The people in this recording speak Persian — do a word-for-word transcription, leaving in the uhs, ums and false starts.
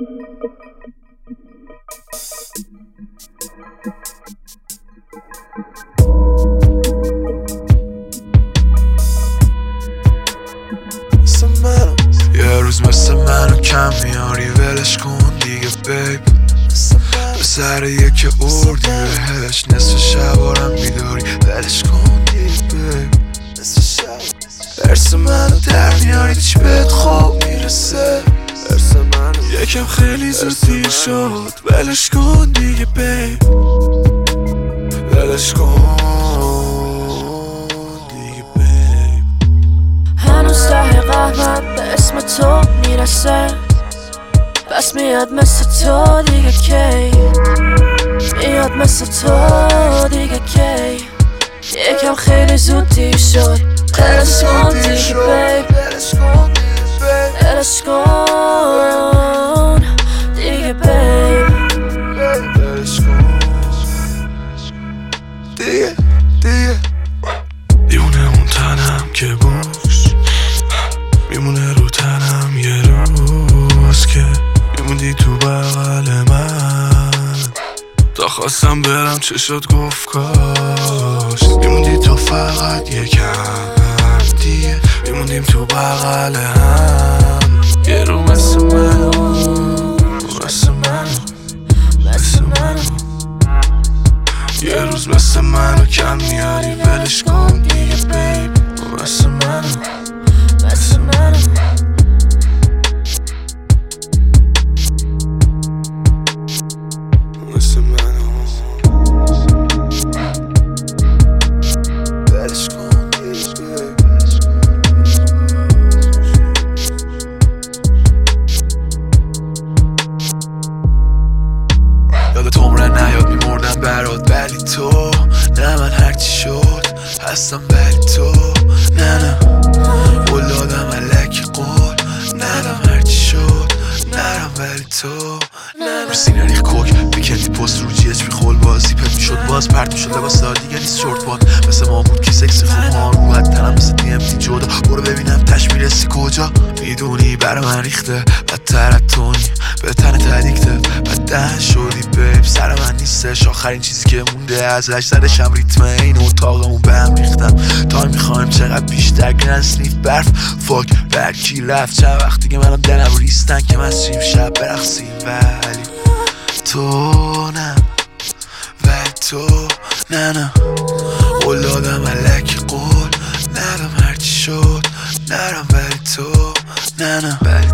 یه روز مثل منو کم میاری ولش کن دیگه بیب سر یک اردی بهش نصف شبارم میداری ولش کن دیگه بیب ارس منو در میاری چی بهت خواب میرسه ارس منو یکم خیلی زود دیر شد ولش کن دیگه بیب ولش کن دیگه بیب هنوز ته قهرم به اسم تو میرسه بس میاد مثل تو دیگه کی میاد مثل تو دیگه کی یکم خیلی زود دیر شد ولش کن دیگه بیب ولش کن دیگه بیب ولش کن دیگه دیگه دیونه اون تنم که بوش میمونه رو تنم یه روز که میموندی تو بغل من تا خواستم برم چه شد گفت کاش میموندی تو فقط یکم دیگه میموندیم تو بغل هم یه رو مثل منو مثل منو مثل منو یه روز مثل منو کم میاری ولش کن دیگه بیب مثل منو مثل منو مثل منو ولش کن دیگه یادت عمره نیاد میمردم برات ولی تو نه من هرچی شد هستم ولی تو نه نه قول دادم الکی قول ندم هرچی شد نرم ولی تو نه نه سینه کوک بیکندی پست رو جی اچ بی خول بازی پت میشد باز پرت میشد لباس دار دیگه نیست شورت باد مثل ما بود کی سکسی خوب ها رو حد تنم مثل دی ام دی جدا برو ببینم تش میرسی کجا میدونی برا من ریخته بدتر از تونی به تن تدیکته بدن شدی بیب سر من نیستش آخرین چیزی که مونده ازش زدشم ریتم این اتاقمون به هم ریختم تا میخوایم چقدر بیشتر گرن سنیف برف فاک برکی رفت چند وقتی که منم دلم ریستن که من سیم شب برقصیم ولی تو نه ولی تو نه نه قول دادم الکی قول ندم هرچی شد نرم ولی تو نه نه ولی